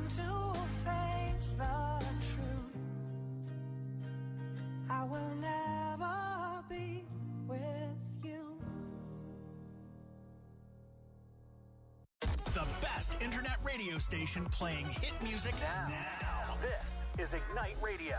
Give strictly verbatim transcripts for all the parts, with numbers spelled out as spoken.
to face the truth. I will never be with you. The best internet radio station playing hit music now. now. This is Ignite Radio.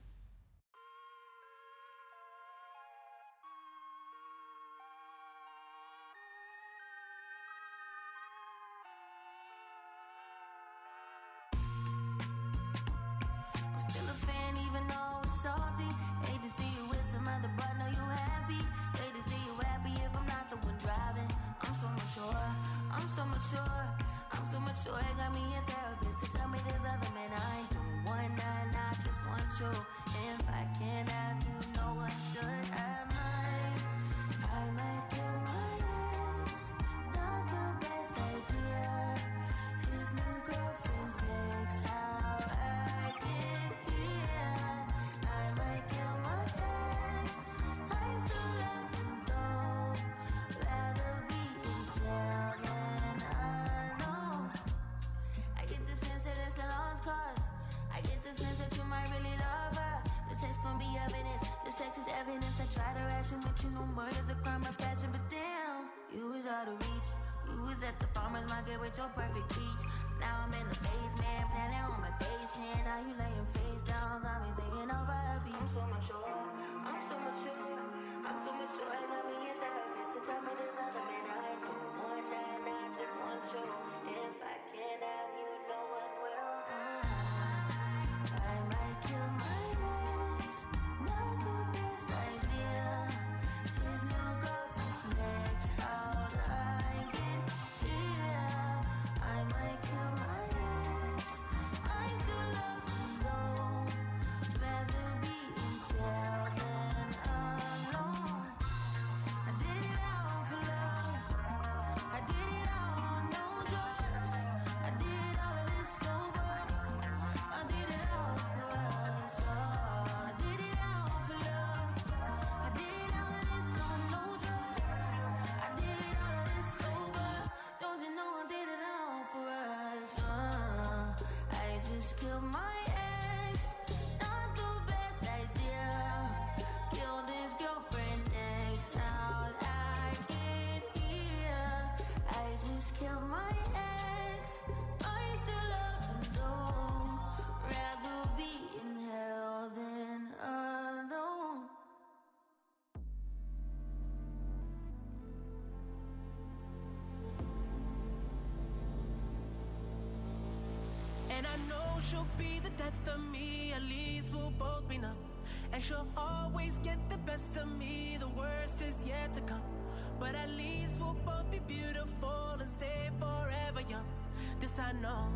She'll be the death of me, at least we'll both be numb. And she'll always get the best of me, the worst is yet to come. But at least we'll both be beautiful and stay forever young. This I know,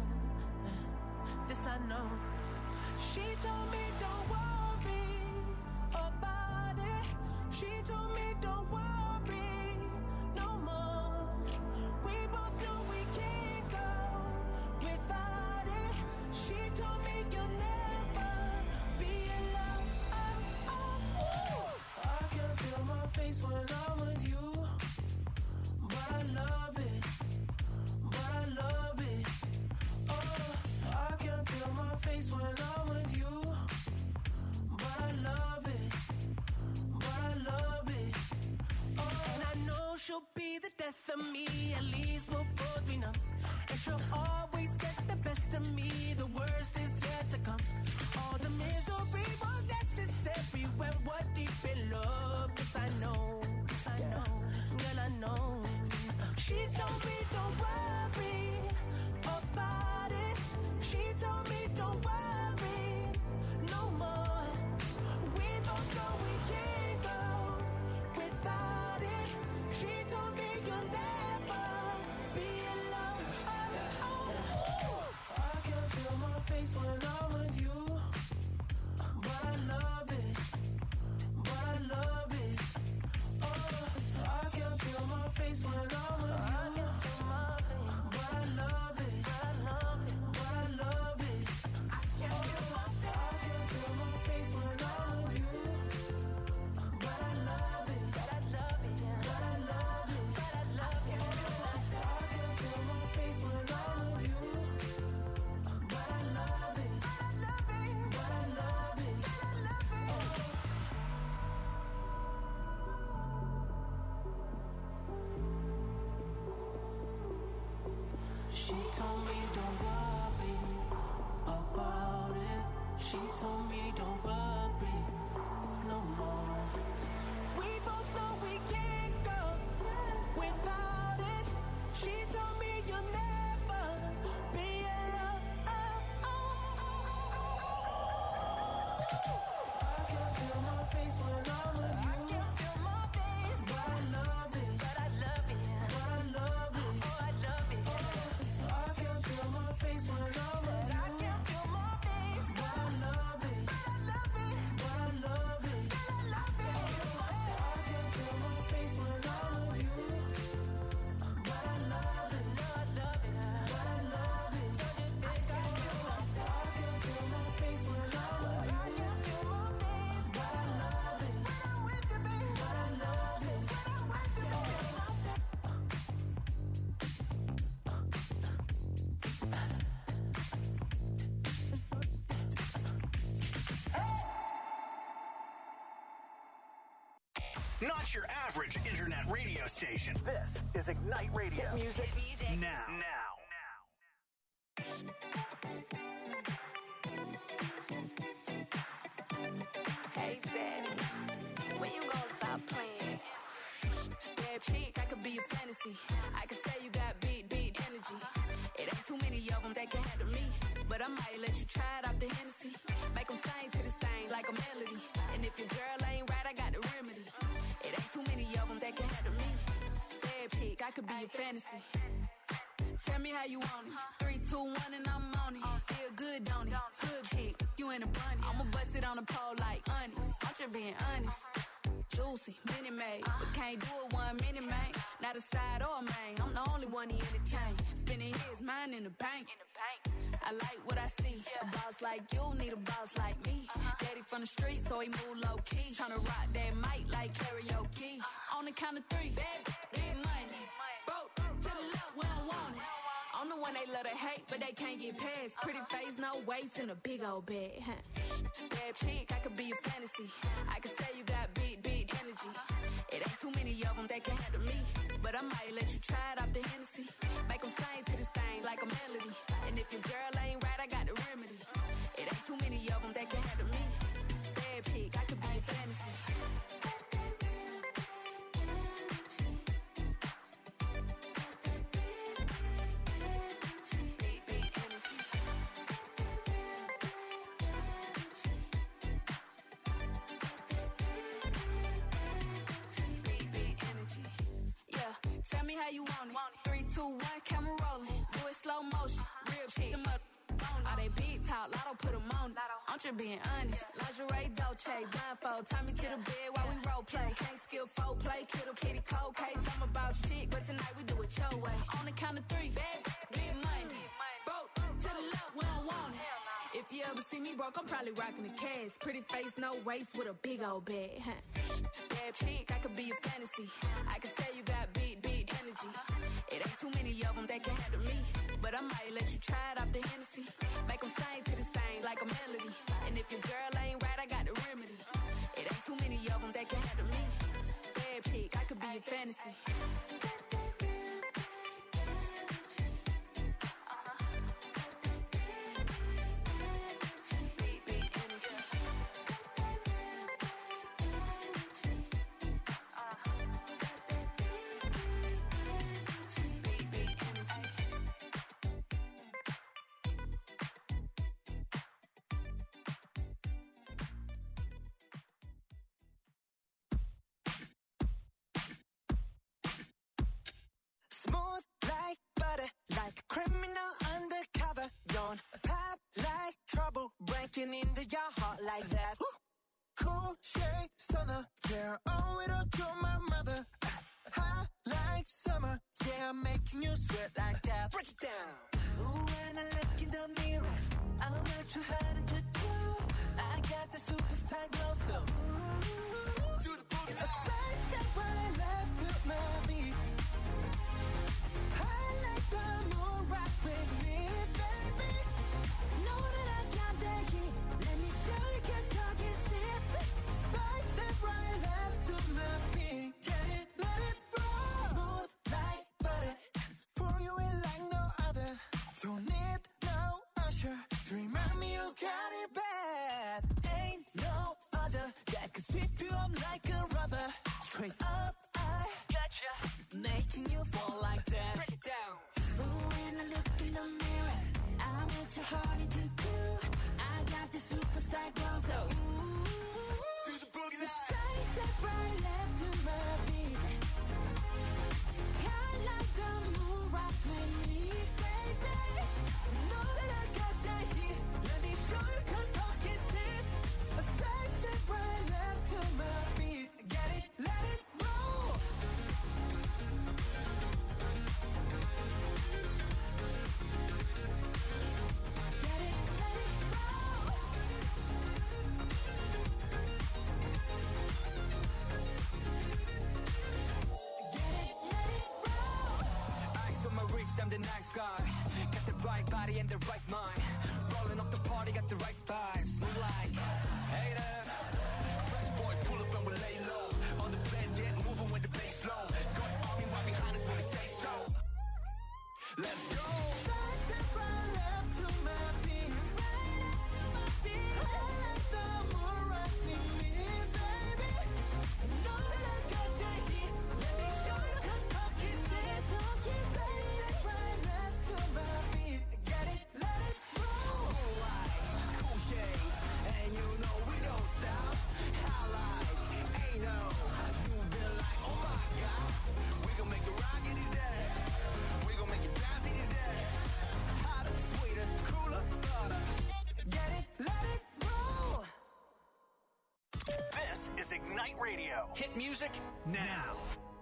this I know. She told me don't worry about it. She told me don't worry no more. We both know we can't go without it. She told me you'll never be alone. Oh, oh, oh. I can feel my face when I'm with you, but I love it, but I love it. Oh, I can feel my face when I'm with you, but I love it, but I love it. Oh, and I know she'll be the death of me, at least we'll both be numb. And she'll always get the best of me, the worst is yet to come. All the misery was necessary when we're deep in love. Yes, I know, yes, I know, girl, I know. She told me don't worry about it. She told me don't worry no more. We both know we can't go without it. She told me you'll never be alone. Oh, oh, oh. I can feel my face when I'm with you, but I She told me don't worry about it. She told me don't worry no more. We both know we can't go without it. She told me you'll never be alone. I can feel my face when I'm with you. I can feel my face, but I love it. But I love it. But I love it. Oh, I love it. I can feel my face when I'm with you. I can feel my face, but I love it. But I love it. But I love it. But I love it. I can feel my face when I'm with you. But I love it. But I love it. But I love it. Don't you think I do? I can feel my face when I'm with you. I can feel my face, but I love it. When I'm with you, baby. But I love it. When I'm with you, baby. Not your average internet radio station. This is Ignite Radio. Hit music. Now. Now. Hey, Daddy, when you gonna stop playing? Bad chick, I could be a fantasy. I could tell you got big, big energy. It ain't too many of them that can handle me. But I might let you try it off the Hennessy. Make them sing to this thing like a melody. And if your girl ain't right, I got the remedy. It ain't too many of them that can handle me. Bad chick, I could be a fantasy. Tell me how you want it. Three, two, one, and I'm on it. Feel good, don't it? Hood chick, you in a bunny. I'ma bust it on the pole like honest. I'm just being honest. Juicy, mini made, but can't do it one minute, man. Not a side or a main. I'm the only one he entertain. Spinning his mind in the bank. I like what I see. A boss like you need a boss like me. Daddy from the street, so he move low key. Tryna rock that mic like karaoke. On the count of three, bad, big money. Broke to the left, we don't want it. I'm the one they love to hate, but they can't get past. Pretty face, no waist, and a big old bag. Huh? Bad chick, I could be a fantasy. I could tell you got big, big energy. It ain't too many of them that can handle me. But I might let you try it off the Hennessy. Make them sing to this thing like a melody. And if your girl ain't right, I got the remedy. It ain't too many of them that can handle me. Bad chick, I could be a fantasy. Tell me how you want it. Three, two, one, camera rolling. Do it slow motion. Real chick. Them up on all they big talk. Lotto put them on it. I'm just being honest. Lingerie, Dolce, blindfold. Tie me to the bed while we role play. Can't skill folk play. Kittle kitty cold case. I'm about shit, but tonight we do it your way. On the count of three, bad, get money. Broke to the left, we don't want it. If you ever see me broke, I'm probably rocking a cast. Pretty face, no waist, with a big old bag. Huh? Bad chick, I could be a fantasy. I could tell you got big, big energy. It ain't too many of them that can handle me. But I might let you try it off the Hennessy. Make them sing to this thing like a melody. And if your girl ain't right, I got the remedy. It ain't too many of them that can handle me. Bad chick, I could be a fantasy. Smooth like butter, like a criminal undercover. Don't pop like trouble, breaking into your heart like that. Woo. Cool shade stunner, yeah, owe it all to my mother. Hot like summer, yeah, I'm making you sweat like that. Break it down. Ooh, when I look in the mirror, I'm not too hard to do. I got the superstar glow, so ooh, to the booty. A side step right left to my beat. I like the moon rock with me, baby. Know that I got the heat. Let me show you, cause talk is cheap. Side step right left to my beat. Get it, let it roll. Smooth like butter, pour you in like no other. straight up. I gotcha, making you fall like that. Break it down. Ooh, when I look in the mirror, I'm at your heart to do. I got the superstar glow, so ooh, to the boogie line. Side step right left to my beat. I like the move right with me, baby. Know that I got that heat. Let me show you 'cause talk is cheap. A side step right left to my beat. Get it, let it roll. Get it, let it roll. Get it, let it roll. Eyes on my wrist, I'm the nice guy. Got the right body and the right mind. Rolling up the party, got the right vibes. Move like haters. Fresh boy, pull up and we lay low. All the players get moving with the bass low. Got army right behind us when we say so. Let's go. Side step right left to my beat. Right up to my beat. I like the move right with me, baby. Know that I got that heat. Let me show you 'cause talk is cheap. Side step right left to my beat. Get it, let it roll. Cool light, cool shade, and you know we don't stop. Highlight, ain't no, you been like, oh my god. We gon' make the rock in his head. We gon' make it bounce in his head. Hotter, sweeter, cooler, butter. Get it, let it roll. This is Ignite Radio. Hit music now.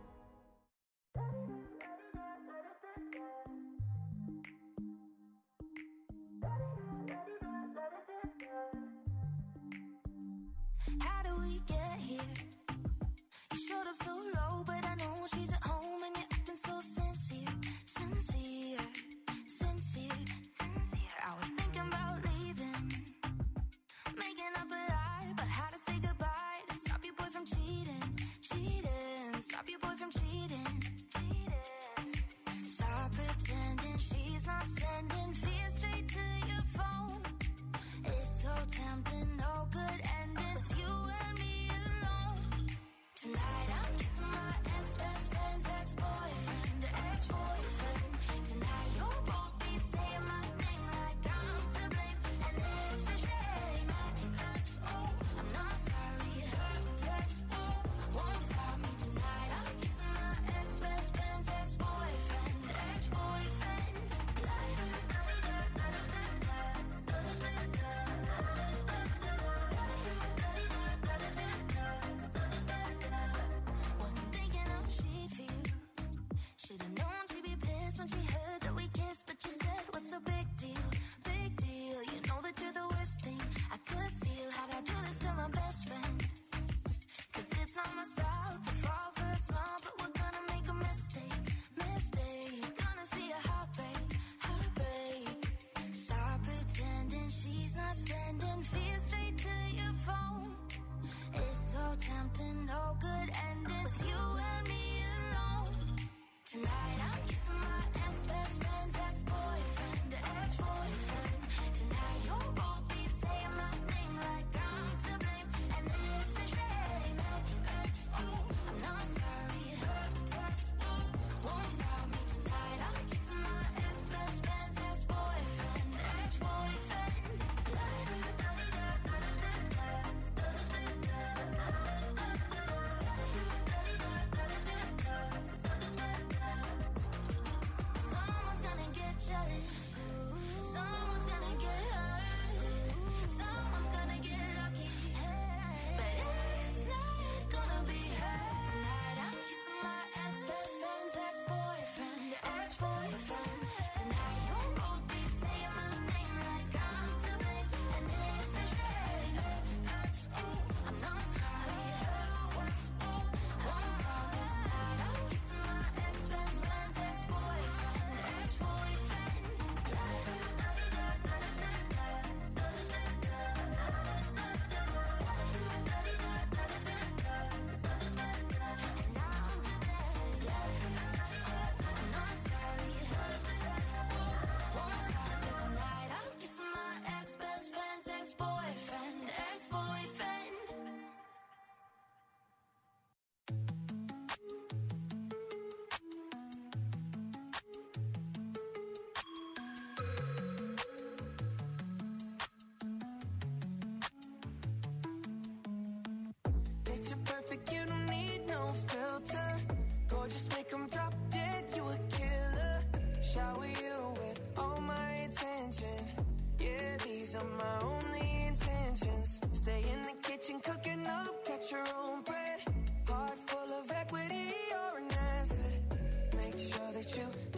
How do we get here? You showed up so low, but I know she's at home and you're acting so sincere, sincere, sincere. I was thinking about leaving, making up a lie, but how to say goodbye to stop your boy from cheating, cheating, stop your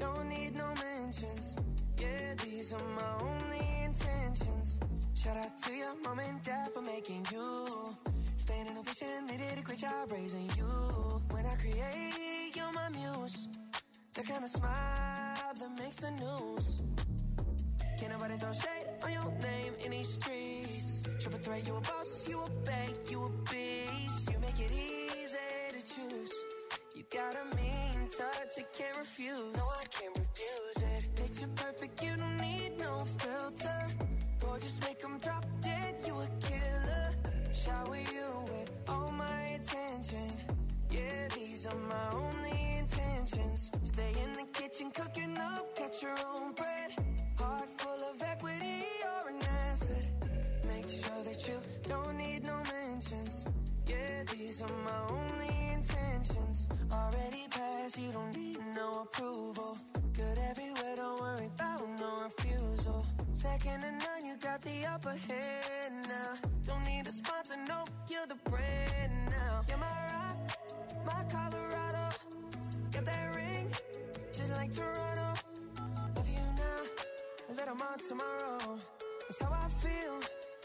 don't need no mentions. Yeah, these are my only intentions. Shout out to your mom and dad for making you. Staying in a vision, they did a great job raising you. When I create, you're my muse. The kind of smile that makes the news. Can't nobody throw shade on your name in these streets. Triple threat, you a boss, you a bank, you a beast. You make it easy to choose. You got a mean touch, I can't refuse. No, I can't refuse it. Picture perfect, you don't need no filter. Gorgeous, make them drop dead, you a killer. Shower you with all my attention. Yeah, these are my only intentions. Stay in the kitchen, cooking up, cut your own bread. Heart full of equity, you're an asset. Make sure that you don't need no mentions. Yeah, these are my only intentions. Already passed, you don't need no approval. Good everywhere, don't worry about no refusal. Second to none, you got the upper hand now. Don't need a sponsor, no, you're the brand now. You're my rock, my Colorado. Got that ring, just like Toronto. Love you now, a little more tomorrow. That's how I feel.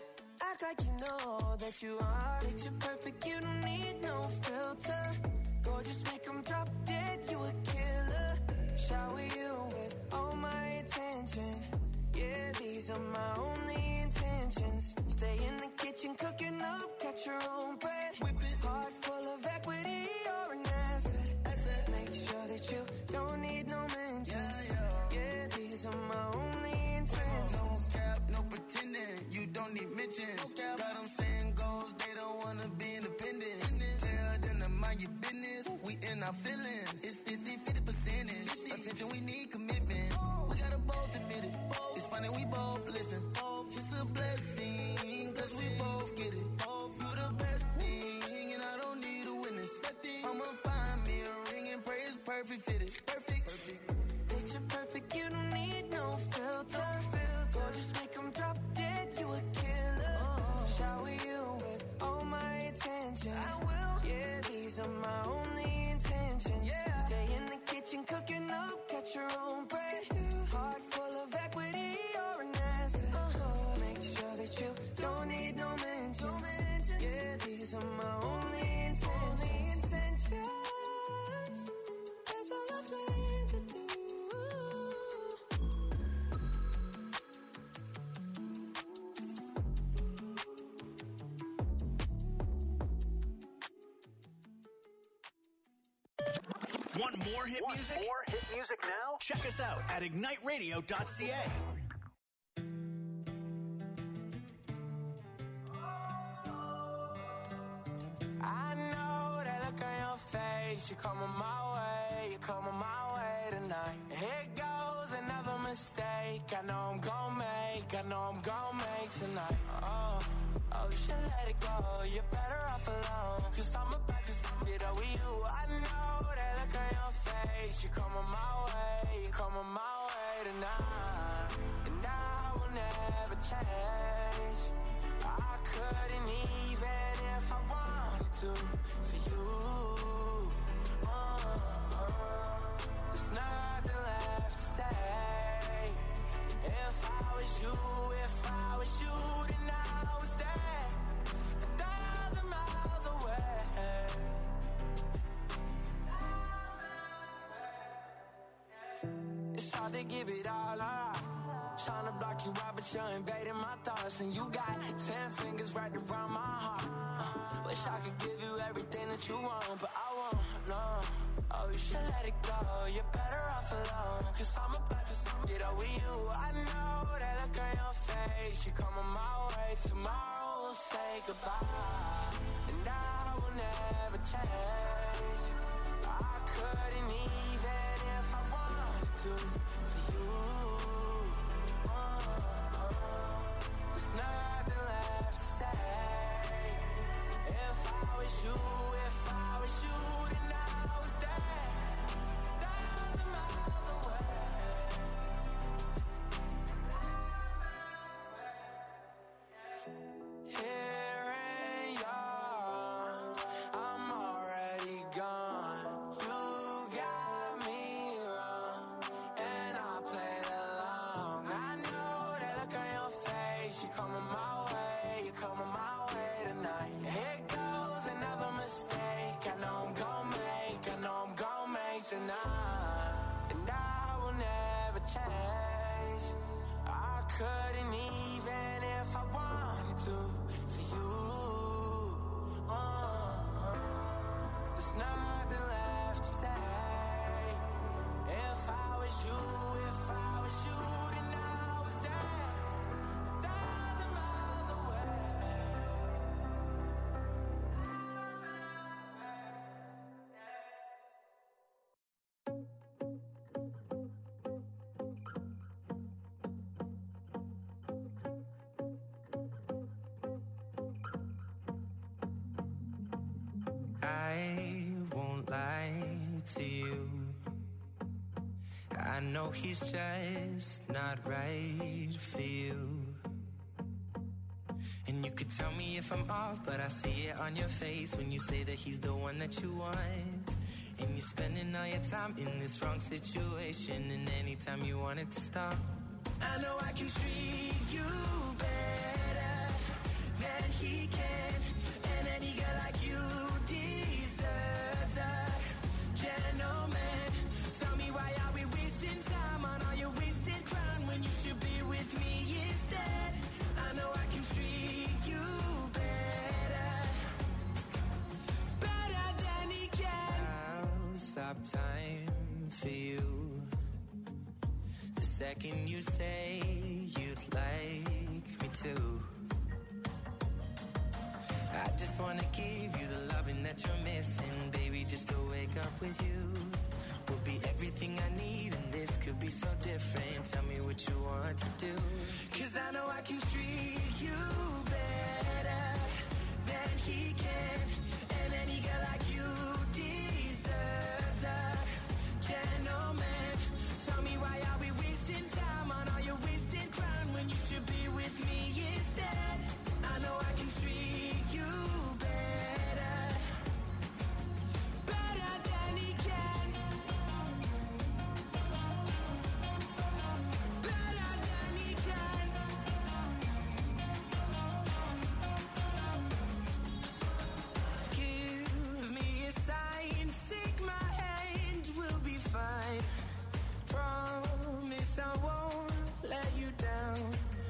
Act like you know that you are. Picture perfect, you don't need no filter. Gorgeous, make them drop dead, you a killer. Shower you with all my attention. Yeah, these are my only intentions. Stay in the kitchen, cooking up, cut your own bread. Whip it. Heart full of equity, you're an asset. asset. Make sure that you don't need no mentions. Yeah, yeah. Yeah, these are my only intentions. No cap, no pretending, you don't need mentions. No got them saying goals, they don't wanna be independent. Tell them to mind your business, we in our feelings. It's fifty, fifty percentage. Attention, we need commitment. We gotta both admit it. It's funny, we both listen. It's a blessing, cause we both get it. You the best thing, and I don't need a witness. I'ma find me a ring and pray it's perfect fitted. Perfect. Perfect. Picture perfect, you don't need no filter. Gorgeous, make them drop dead, you a killer. Shower you with all my attention. I will. Yeah, these are my only intentions. Yeah. Stay in the kitchen, cooking up, cut your own bread. Heart full of equity, you're an asset. Uh-huh. Make sure that you don't need no mentions. No mentions. Yeah, these are my only intentions. Only intentions. That's all I've learned to do. Want more hit Want music? more hit music now? Check us out at ignite radio dot c a. I know that look on your face. You're coming my way, you're coming my way tonight. Here goes another mistake. I know I'm gon' make, I know I'm gon' make tonight. Oh, oh, you should let it go. You're better off alone. Cause I'm about to get up with you. I know that look on your face. You're coming my way, you're coming my way tonight. And I will never change. I couldn't even if I wanted to for you. Uh, uh, there's nothing left to say. If I was you, if I was you, then I would stay a thousand miles away. It's hard to give it all up. Trying to block you out, but you're invading my thoughts. And you got ten fingers right around my heart. uh, Wish I could give you everything that you want, but I won't, no. Oh, you should let it go, you're better off alone. Cause I'm about to get up with you. I know that look on your face. You're coming my way, tomorrow we'll say goodbye. And I will never change. I couldn't even if I wanted to for you. There's nothing left to say. If I was you, if I was you, then I would stay a thousand miles away. Here in your arms, I'm already gone. You got me wrong. couldn't even if I wanted to for you. Uh, there's nothing left to say. If I was you, if I was you, then I was there, a thousand miles away. I won't lie to you. I know he's just not right for you. And you could tell me if I'm off, but I see it on your face when you say that he's the one that you want. And you're spending all your time in this wrong situation, and anytime you want it to stop, I know I can treat you better than he can. And any girl like you deserves a gentleman. Tell me, why are we wasting time on all your wasted crown when you should be with me instead? I know I can treat you better, better than he can. I'll stop time for you the second you say you'd like me to. I just wanna give you the loving that you're missing, baby. Just to wake up with you will be everything I need, and this could be so different. Tell me what you want to do, 'cause I know I can treat you better than he can. And any girl like you deserves a gentleman. Tell me, why are we wasting time on all your wasted crown when you should be with me instead? I know I can treat you better, better than he can, better than he can. Give me a sign, take my hand, we'll be fine. Promise I won't let you down.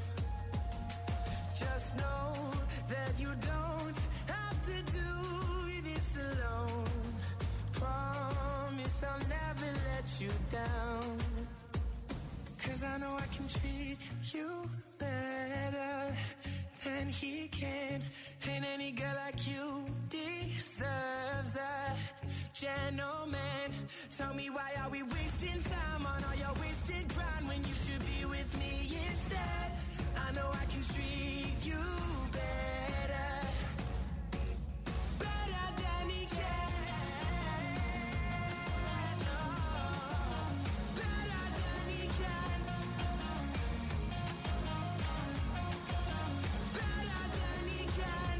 Just know that you don't have to do this alone. Promise I'll never let you down. 'Cause I know I can treat you better than he can. And any girl like you deserves a gentleman. Tell me, why are we wasting time on all your wasted grind when you should be with me instead? I know I can treat you better, better than he can. Oh, better than he can, better than he can.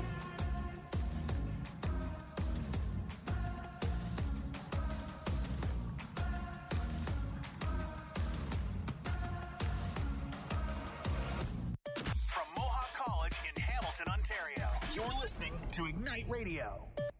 From Mohawk College in Hamilton, Ontario, you're listening to Ignite Radio.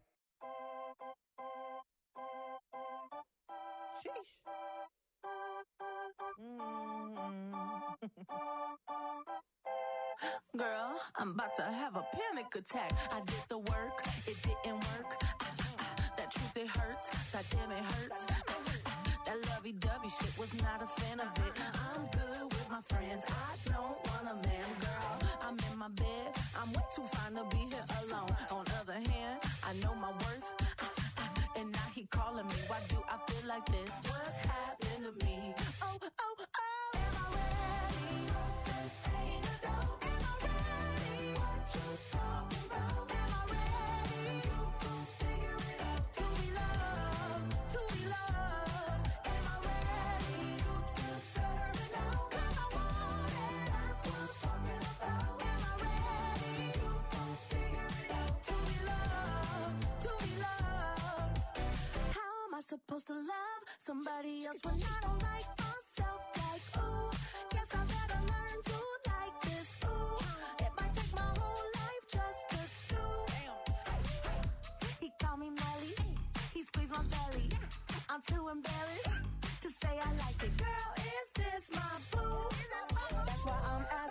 Girl, I'm about to have a panic attack. I did the work, it didn't work. Ah, ah, ah, that truth, it hurts. That damn, it hurts. Ah, ah, ah, that lovey-dovey shit, was not a fan of it. I'm good with my friends. I don't want a man, girl. I'm in my bed. I'm way too fine to be here alone. On other hand, I know my worth. Ah, ah, ah, and now he calling me. Why do I feel like this? What's happening to me? Oh, oh, oh. Am I ready? Ain't no doubt. Am I ready? What you talking about? Am I ready? You gon' figure it out. To be loved, to be loved. Am I ready? You deserve it now. 'Cause I want it. That's what I'm talking about. Am I ready? You gon' figure it out. To be loved, to be loved. How am I supposed to love somebody else when I don't like myself? Like, ooh, guess I better learn to like this. Ooh, it might take my whole life just to do. He called me Melly, he squeezed my belly. I'm too embarrassed to say I like it. Girl, is this my boo? That's why I'm asking.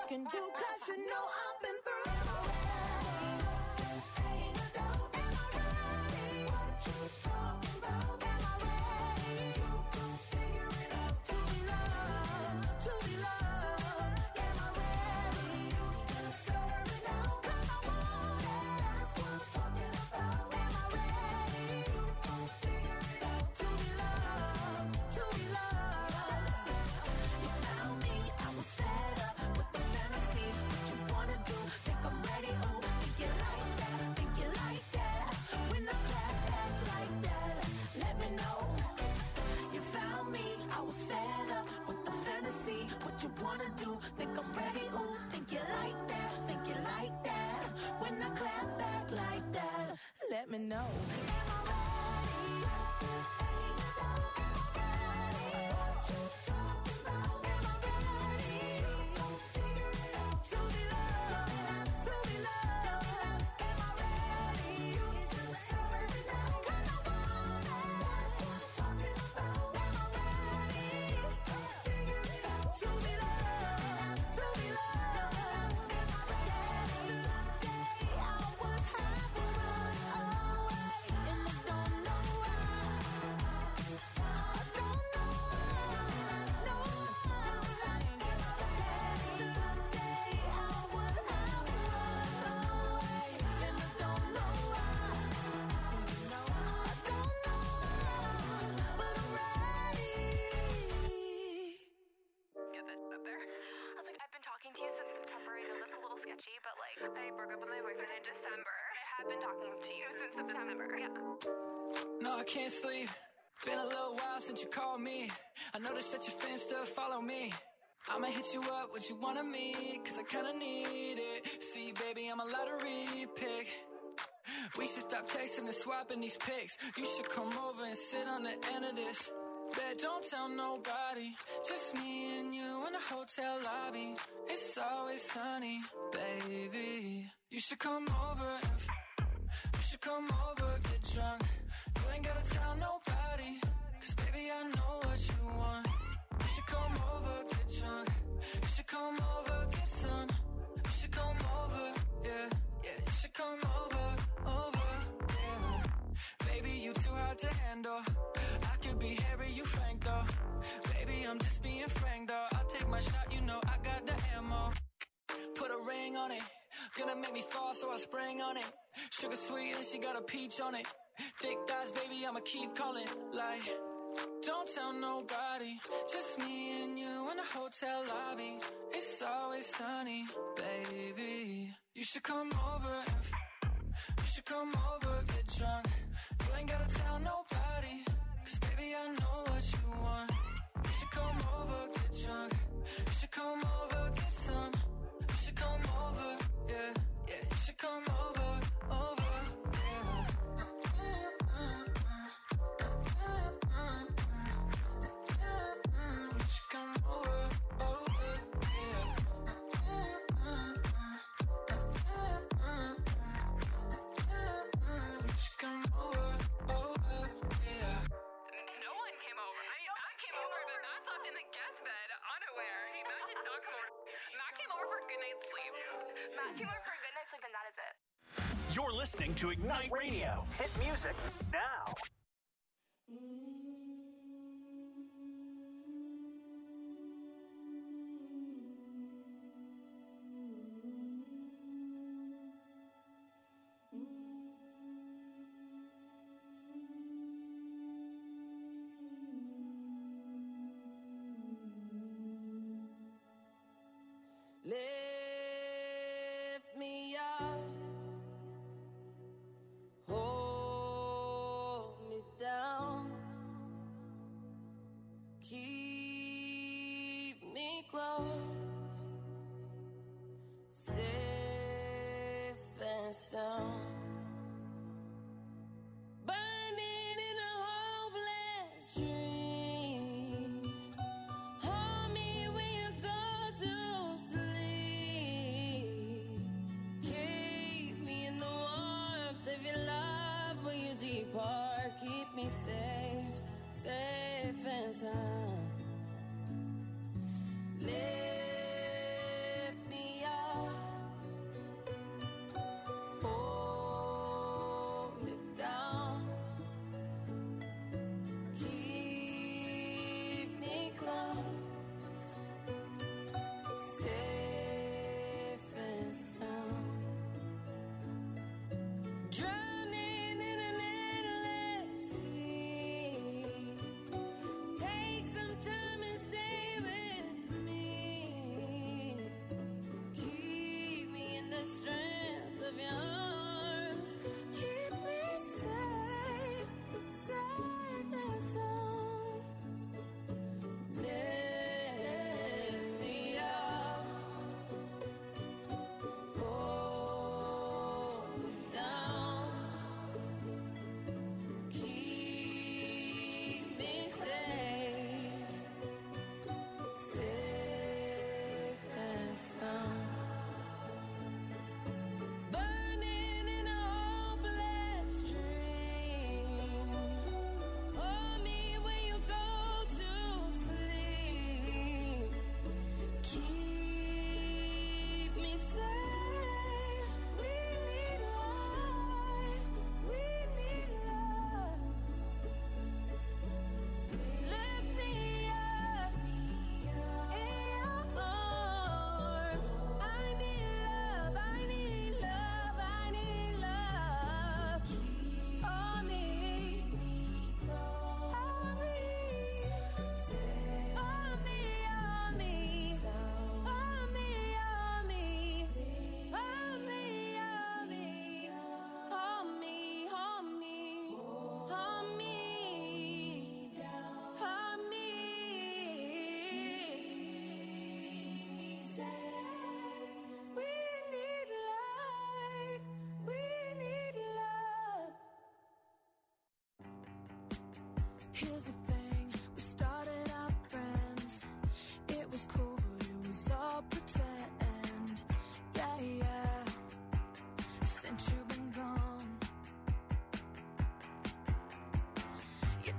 what you wanna do. Think I'm ready, ooh, think you like that, think you like that. When I clap back like that, let me know. Am I ready? Am I ready? What you talking about? Am I ready? Figure it out. To be loved, to be loved. Am I ready? You can do it already now. 'Cause I want it. That's what I'm talking about. Am I ready? Figure it out. To be loved, to be loved. Am I ready? Yesterday I would have run away, and I don't know why. I don't know why. No why. Yesterday I would have run away, and I don't know why. I don't know why, but I'm ready. Get that up there. I was like, I've been talking to you since September. I know that's a little sketchy, but like, I broke up with my boyfriend in December. I have been talking to you since September. Yeah. No, I can't sleep. Been a little while since you called me. I noticed that your fans still follow me. I'ma hit you up, what you wanna meet, cause I kinda need it. See, baby, I'm a lottery pick. We should stop texting and swapping these pics. You should come over and sit on the end of this. Bet, don't tell nobody. Just me and you in the hotel lobby. It's always sunny, baby. You should come over and f- you should come over, get drunk. You ain't gotta tell nobody, cause baby I know what you want. You should come over, get drunk. You should come over, get some. You should come over, yeah, yeah. You should come over, over, yeah. Baby, you too hard to handle. I could be Harry, you Frank though. Baby, I'm just being frank though. I'll take my shot, you know I got the ammo. Put a ring on it. Gonna make me fall, so I sprang on it. Sugar sweet and she got a peach on it. Thick thighs, baby, I'ma keep calling. Like, don't tell nobody. Just me and you in the hotel lobby. It's always sunny, baby. You should come over and f- you should come over, get drunk. You ain't gotta tell nobody, cause baby I know what you want. You should come over, get drunk. You should come over, get some. You should come over, yeah, yeah. You should come over, over, yeah. You should come over, over, yeah. You should come over, over, yeah. No one came over. I mean, Matt came over, but Matt slept in the guest bed, unaware. He, Matt did not come over. Matt came over for a good night's sleep. Matt came over for a good night's sleep, and that is it. You're listening to Ignite Radio. Hit music now. Lift me up, hold me down, keep me close, safe and sound. Burning in a hopeless dream. Hold me when you go to sleep. Keep me in the warmth of your love when you depart. Keep me safe, safe and sound. Lift me up, hold me down, keep me close, safe and sound. Drowning in an endless sea. Take some time and stay with me.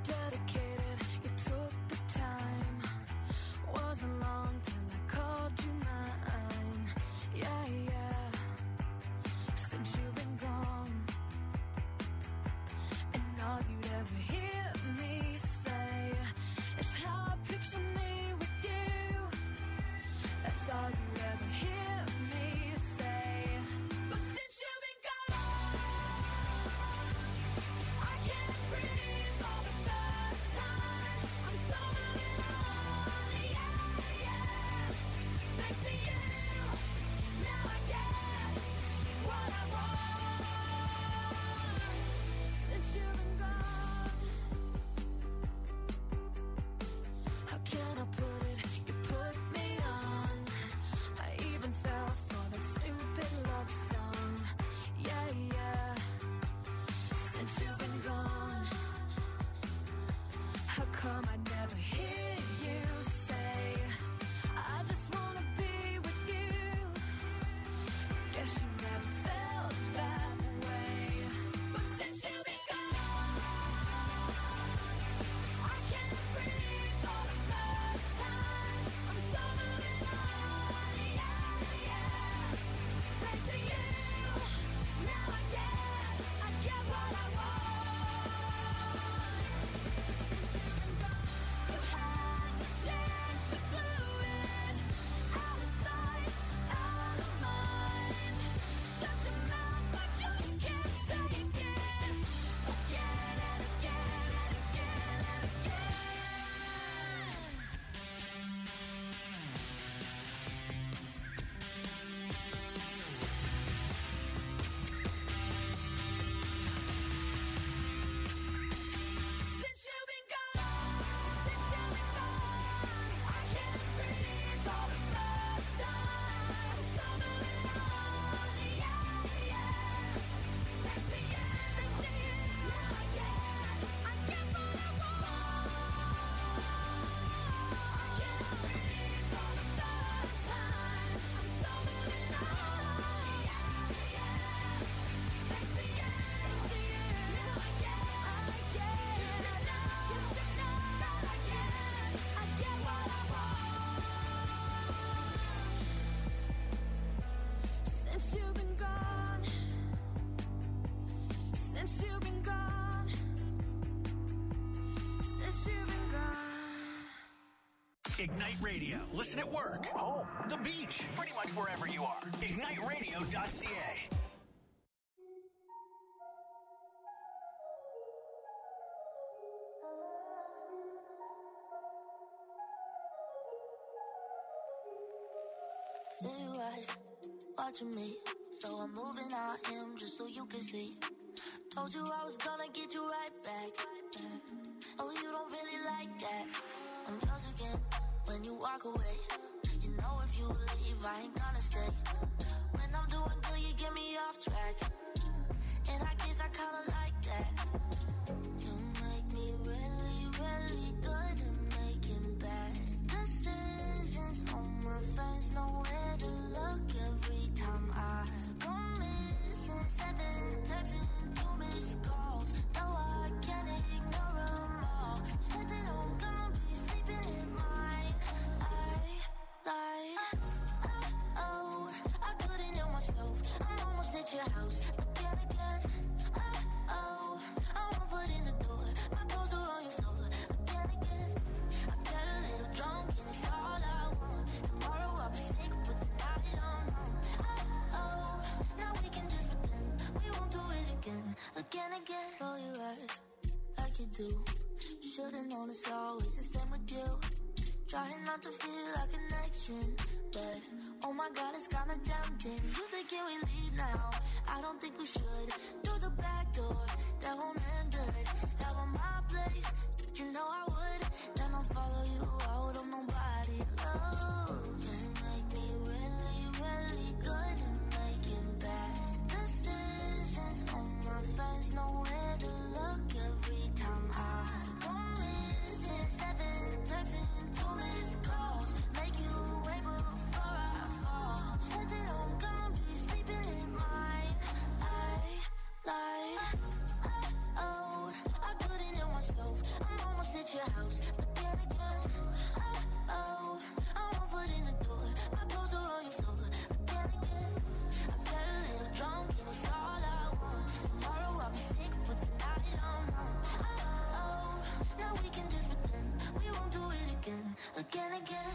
dedicated, you took the time. Wasn't long till I called you mine. Yeah, yeah. Since you've been gone, and all you'd ever hear me say is how I picture me with you. That's all you'd ever hear me say. But since you've been gone, I can't breathe for the first time. I'm so moving on, yeah, yeah. Thanks to you, now I get what I want. Since you've been gone, how can I put it? You put me on. I even fell for that stupid love song. Yeah, yeah. Since you've been gone, how come I never hear you say, I just wanna be with you? Guess you never felt that way. But since you've been gone, I can't breathe for the first time. I'm so moving on, yeah, yeah. Thanks to you, now I get, I get what I want. Since you've been gone, you had to change, you blew it. Out of sight, out of mind. Shut your mouth, I just can't take it. Again and again and again and again. Since you've been gone, since you've been gone, I can't breathe for the first time. I'm so moving on, yeah, yeah. Thanks to you, thanks to you, now I get, I get what I want. I can't breathe for the first time. I'm so moving on, yeah, yeah. Thanks to you, thanks to you, now I get, I get. You should know, you should know that I get, I get what I want. Since you've been gone, since you've been gone, since you've been gone. Ignite Radio. Listen at work, home, the beach, pretty much wherever you are. ignite radio dot c a. Feel your eyes watching me, so I'm moving on him just so you can see. Told you I was gonna get you right back. Oh, you don't really like that. I'm yours again when you walk away. You know if you leave, I ain't gonna stay. When I'm doing good, you get me off track. And I guess I kinda like that. You make me really, really good at making bad decisions. All my friends know where to look every time I go missing. Seven texts and two missed calls. No, I can't ignore them all. Said that I'm gonna be sleeping in mine. I lied. Oh, I couldn't help myself. I'm almost at your house. But then again, oh, I'm one foot in the door. My clothes are on your floor. Again, again, I got a little drunk and it's all I want. Tomorrow I'll be sick, but tonight I'm home. Oh, now we can just pretend we won't do it again. Again, again. Roll your eyes like you do. Should've known it's always the same with you. Trying not to feel a connection, but oh my God, it's kinda tempting. You say, can we leave now? I don't think we should. Through the back door, that won't end good. Have on my place, you know I would. Then I'll follow you out of nobody. Oh, you make me really, really good at making bad decisions. All my friends know where to look every time I go missing. Seven texts and two missed calls. Make you wait before I fall. Said that I'm gonna be sleeping in mine. I lied. Oh, at your house. But then again, oh, oh, I'm one foot in the door. My clothes are on your floor. But then again, I got a little drunk and it's all I want. Tomorrow I'll be sick, but tonight I'm on. Oh, oh, now we can just pretend we won't do it again, again, again.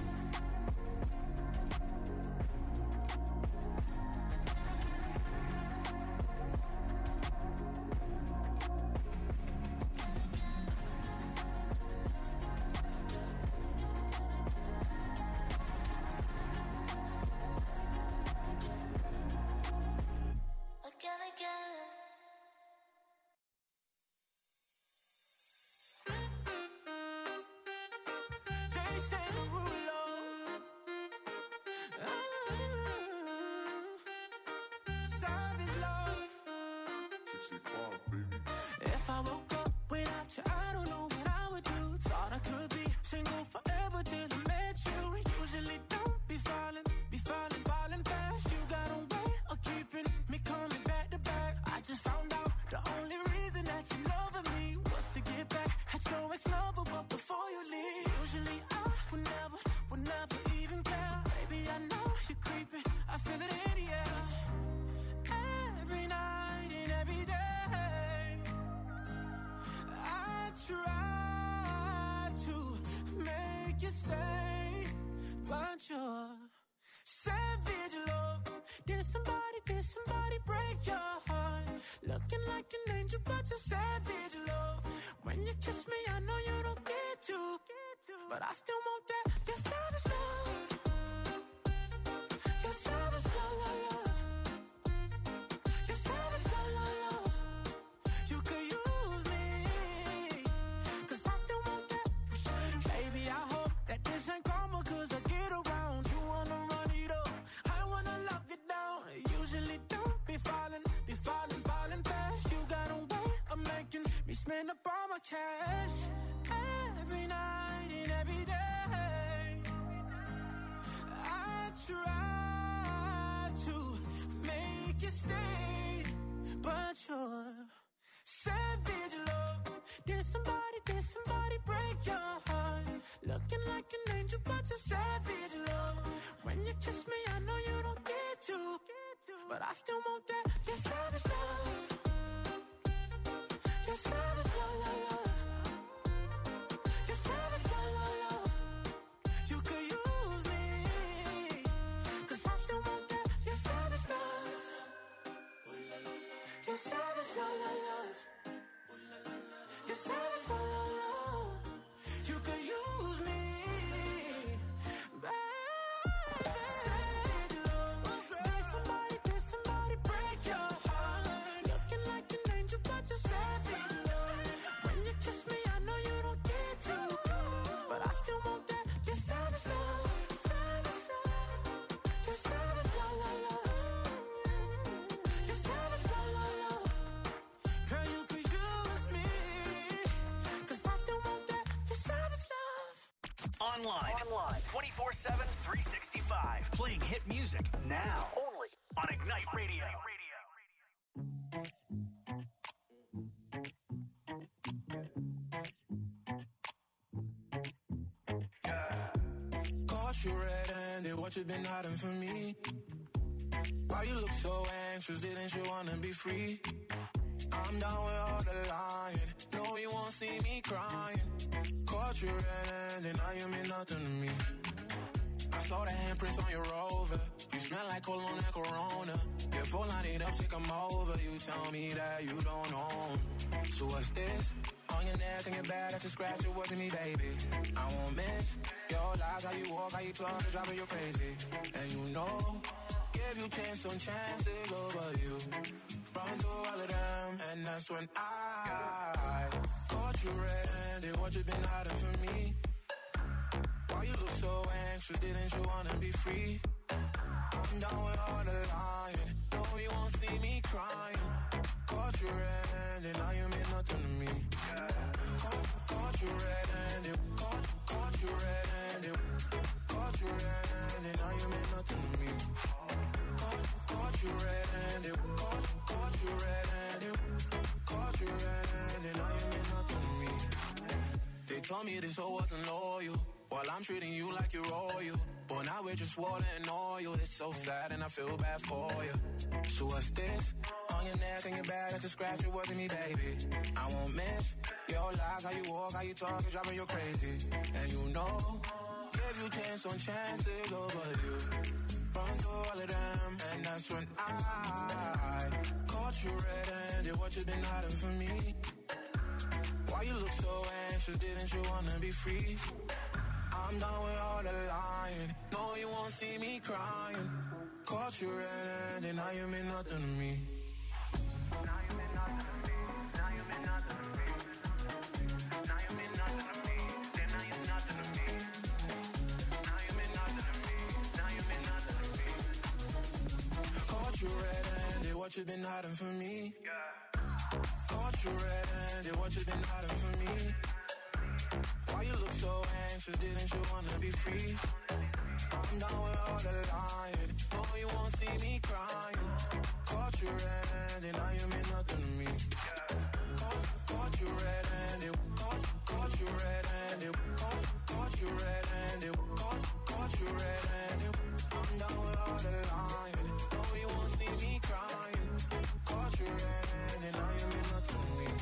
If I woke up without you, I don't know what I would do. Thought I could be single forever till I met you. Usually don't be falling, be falling, falling fast. You got a way of keeping me coming back to back. I just found out the only reason that you loving me was to get back at your ex-lover, but before you leave, usually I would never, would never even care. Baby, I know you're creeping, I feel it in the air. Every night and every day try to make you stay, but you're savage, love. Did somebody, did somebody break your heart? Looking like an angel, but you're savage, love. When you kiss me, I know you don't get to, but I still want that. You're savage, love. You're savage, love, love, love. You're savage, love, love, love. You could use me, cause I still want that. Baby, I hope that this ain't karma, cause I get around. You wanna run it up, I wanna lock it down. Usually don't be falling, be falling, falling fast. You got a way of making me spend up all my cash. Every night and every day I try to make you stay, but you're savage, love. Did somebody, did somebody break your heart? Looking like an angel, but you're savage, love. When you kiss me, I know you don't get to, but I still want that. You're savage, love. You're savage, love, love, love. You're savage, love, love, love. You could use me, cause I still want that. You're savage, love. You're savage, love, love, love. You're savage, love, love, love. You could use me, baby. Savage, love. Did somebody, did somebody break your heart? Looking like an angel, but you're savage, love. When you kiss me, I know you don't get to, but I still want that. You're savage, love. You're savage, love, love, love. You're savage, love, love, love. Girl, you could use me, cause I still want that. You're savage, love. Online. Online. twenty-four seven, three sixty-five. Playing hit music now. Only on Ignite Radio. Caught you red-handed, what you been hiding from me? Why you look so anxious, didn't you wanna be free? I'm down with all the lying, no you won't see me crying. Caught you red-handed, now you mean nothing to me. I saw the handprints on your Rover, you smell like cologne and Corona. Your phone line it up, take 'em over, you tell me that you don't own. So what's this? On your neck and your back, that's a scratch, it wasn't me, baby. I won't miss your lies, how you walk, how you talk, it's driving you crazy. And you know, give you chance on chances over you. Run through all of them, and that's when I caught you red-handed, what you been hiding from me? Why you look so anxious, didn't you wanna be free? I'm down with all the lying, no you won't see me crying. Caught you red-handed, now you mean nothing to me. Caught, caught you red-handed, caught, caught you red-handed, caught you red-handed, now you mean nothing to me. Caught, caught you red-handed, caught, caught you red-handed, caught you red-handed, now you mean nothing to me. told me this hoe wasn't loyal, while I'm treating you like you're royal. Boy, now we're just water and oil. It's so sad and I feel bad for you. So what's this? On your neck and your back, that's a scratch, it wasn't me, baby. I won't miss your lies, how you walk, how you talk, it's driving you crazy. And you know, give you chance on chances over you. Run through all of them, and that's when I caught you red-handed. What you been hiding from me? Why you look so anxious? Didn't you wanna be free? I'm done with all the lying. No, you won't see me crying. Caught you red-handed, now you mean nothing to me. Now you mean nothing to me. Now you mean nothing to me. Now you mean nothing to me. Then now you're nothing to me. Now you mean nothing to me. Now you mean nothing to me. Caught you red-handed, what you been hiding from me? Caught you red-handed, what you been hiding from me? Why you look so anxious, didn't you wanna be free? I'm done with all the lying. No, you won't see me crying. Caught you red-handed, now you mean nothing to me. Caught, caught you red-handed, caught, caught you red-handed, caught, caught you red-handed, caught, caught you red-handed. I'm done with all the lying. No, you won't see me crying. Caught you red-handed, now you mean nothing to me.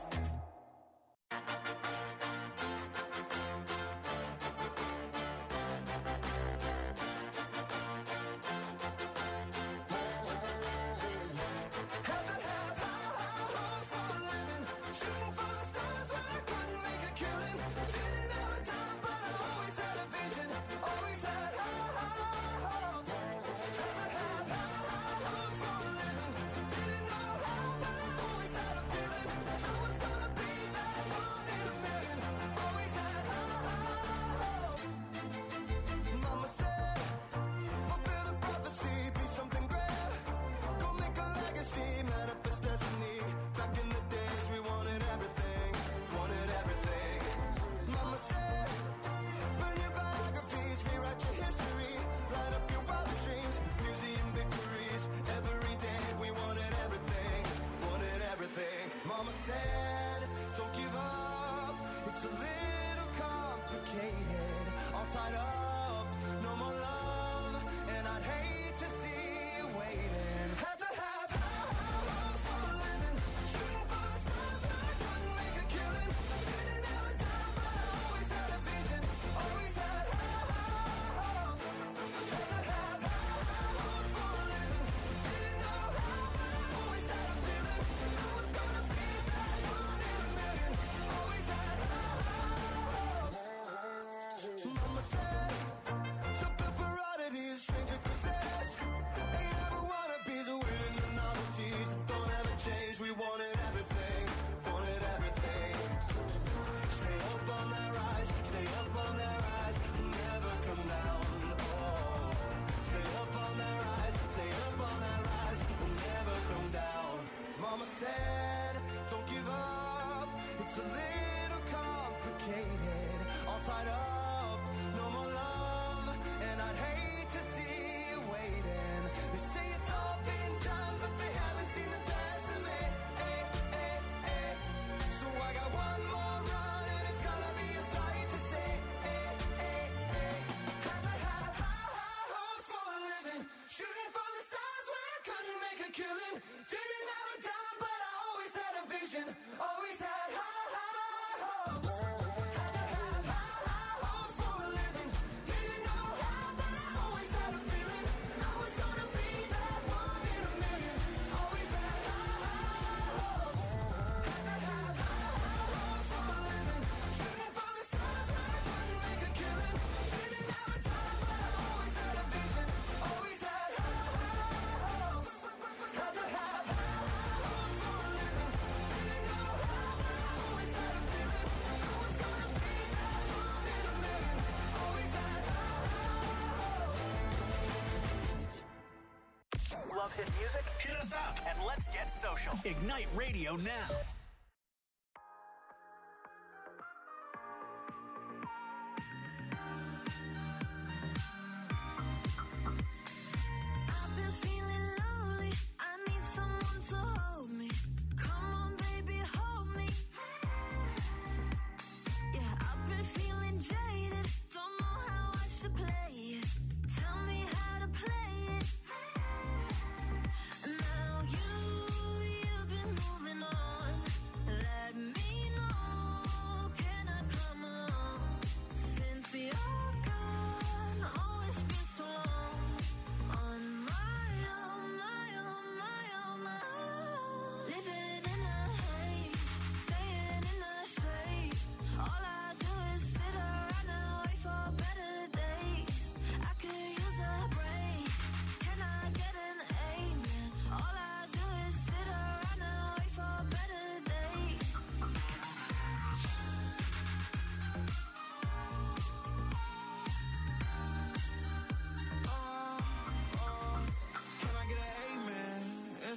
Mama said, don't give up, it's a little complicated, all tied up, no more love, and I'd hate to see you waiting. Had to have high hopes for a living, shooting for the stars, but I couldn't make a killing. Didn't have a dime, but I always had a vision, always had high hopes. Had to have high hopes for a living, didn't know how, but I always had a feeling I was gonna be. Mama said, something for oddities, stranger possessed. Ain't ever wanna be the winning the novelties that don't ever change. We wanted everything, wanted everything. Stay up on their rise, stay up on their rise, never come down. Oh, stay up on their rise, stay up on their rise, never come down. Mama said, don't give up, it's a little complicated, all tied up, no more love, and I'd hate to see you waiting. They say it's all been done, but they haven't seen the best of me. Eh, eh, eh. So I got one more run, and it's gonna be a sight to see. Eh, eh, eh. Had to have high, high hopes for a living, shooting for the stars when I couldn't make a killing. Didn't have a dime, but I always had a vision, always had high, high hopes. Love hit music? Hit us up and let's get social. Ignite Radio now. Yeah, I've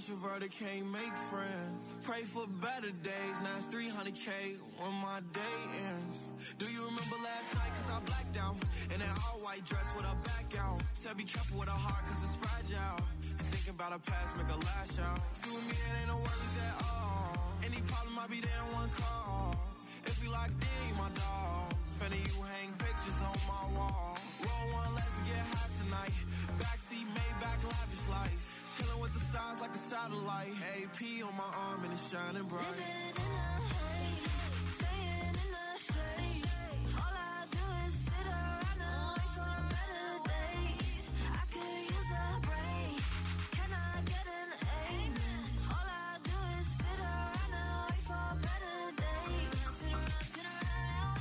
Introverted can't make friends. Pray for better days. Now it's three hundred K when my day ends. Do you remember last night? Cause I blacked out. In an all-white dress with a back out. Said be careful with a heart cause it's fragile. And thinking about a past make a lash out. See with me it ain't no worries at all. Any problem I be there in one call. If you locked in, you my dog. Finna you hang pictures on my wall. Roll one, let's get high tonight. Backseat, Maybach, lavish life. Chillin' with the stars like a satellite. A P on my arm and it's shining bright. Living in the haze, staying in the shade. All I do is sit around and wait for better days. I could use a break. Can I get an amen? All I do is sit around and wait for better days. Sit around, sit around.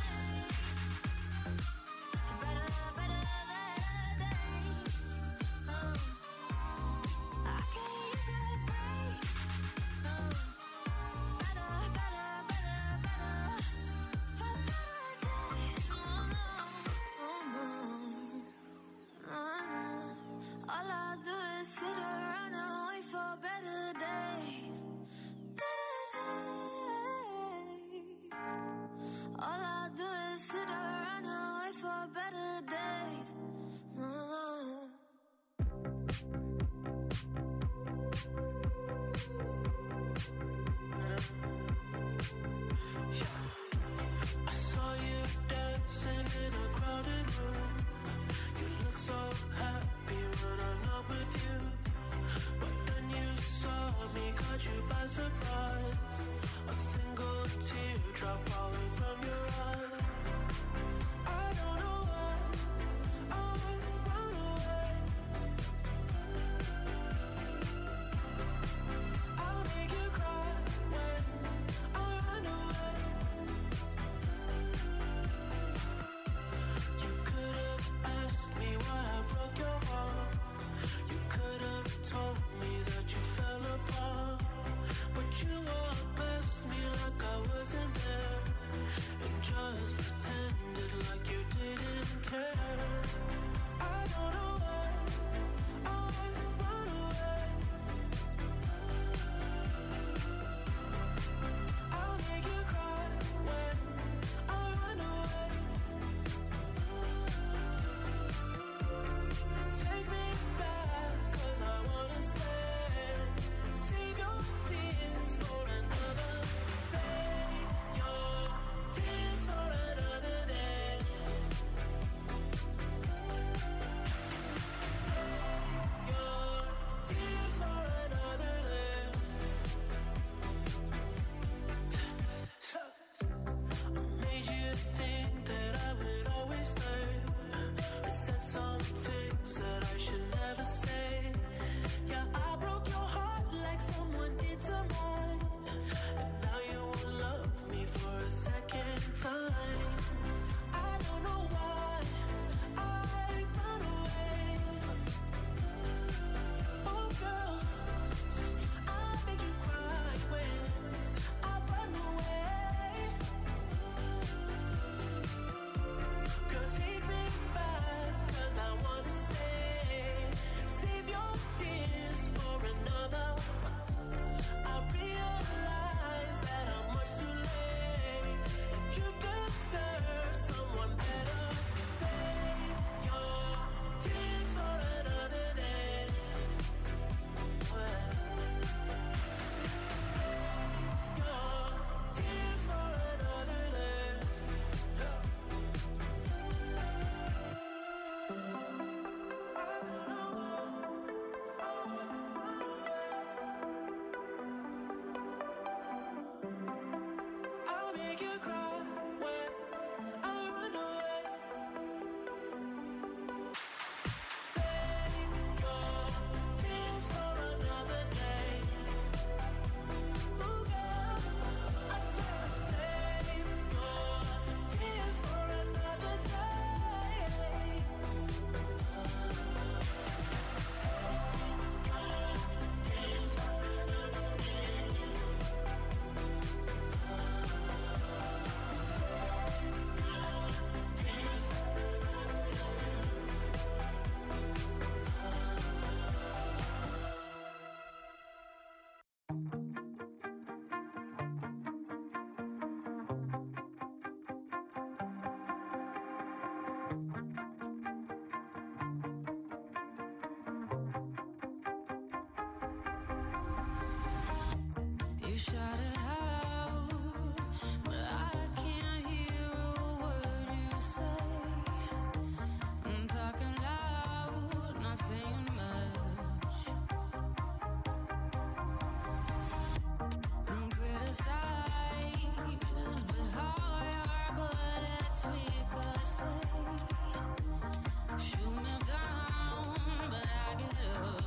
Better, better, better days. Oh. I can use a break. Oh. Better, better, better, better. For better days. Oh no, oh no, oh no. All I do is sit around and wait for better days. Better days. All I do is sit around and wait for better days. Oh. I saw you dancing in a crowded room. You look so happy when I'm not with you. But then you saw me, caught you by surprise. A single teardrop falling from your eye. I don't know why I run away. I'll make you cry when I run away. You could have asked me why I broke your heart. You could have told me that you fell apart. But you walked past me like I wasn't there. And just pretended like you didn't care. I don't know why I run away. I'll make you cry when I run away. Take me back, cause I wanna stay. Save your tears for another. Save your tears for another day. Save your tears for another day. So, I made you think that I would always stay. I said some things that I should never say. Yeah, I broke your heart like someone did to mine. And now you won't love me for a second time. I don't know why I run away. Oh girl, I make you cry when I run away. Girl, take me back, cause I wanna stay. Save your tears for You shout it out, but I can't hear a word you say. I'm talking loud, not saying much. I'm criticized, but how your bullets ricochet. Shoot me down, but I get up.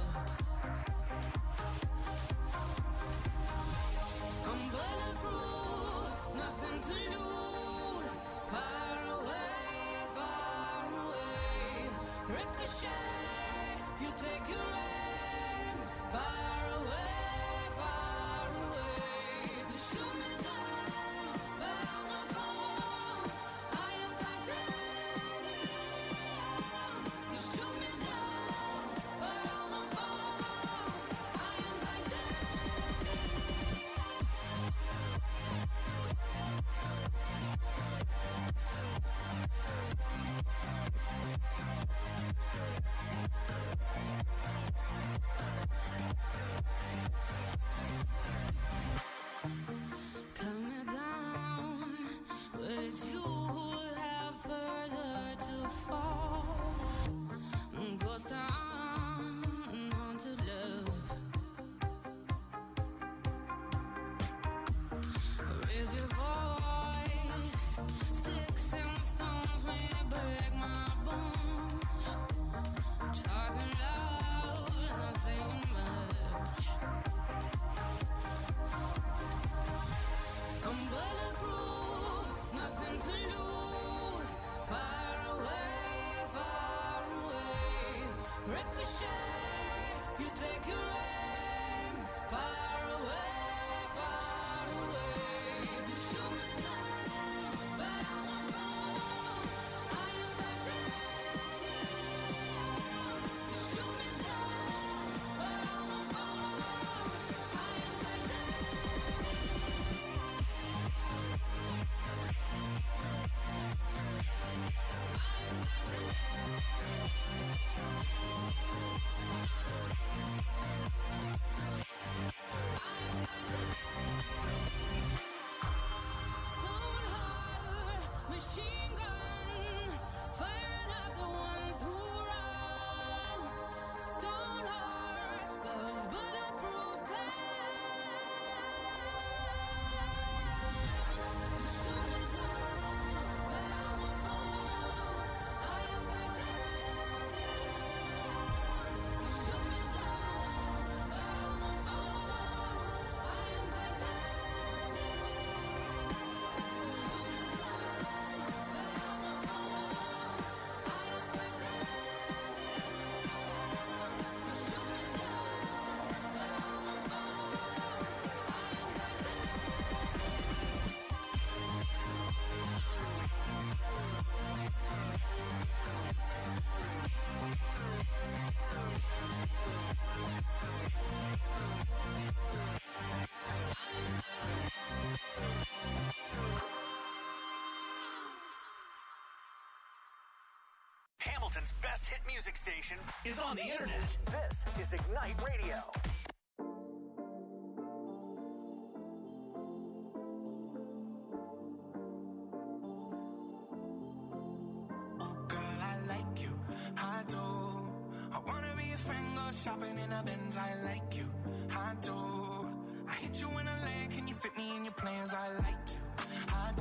I'm bulletproof, nothing to lose. Far away, far away. Ricochet, you take your aim. Far away, far away. You shoot me down, but I won't fall. I am titanium. You shoot me down, but I won't fall. I am titanium. Cut me down, but it's you who have further to fall. Ghost town, haunted love. Raise your voice, sticks and stones may break my bones. Talking loud, not saying much. I'm bulletproof, nothing to lose. Far away, far away. Ricochet, you take your aim. Far away, far away. You shoot me down, but I won't fall. I am titanium. You shoot me down, but I won't fall. I am titanium. Stone heart, machine gun, firing at the ones who run. Stone heart, those bulletproof glass. Shoot me down, but I won't fall. I am titanium. Shoot me down, but I won't fall. I am titanium. Hamilton's best hit music station is on the internet. This is Ignite Radio. Girl, I like you, I do. I wanna be a friend, go shopping in a Benz. I like you, I do. I hit you in a lane, can you fit me in your plans? I like you, I do.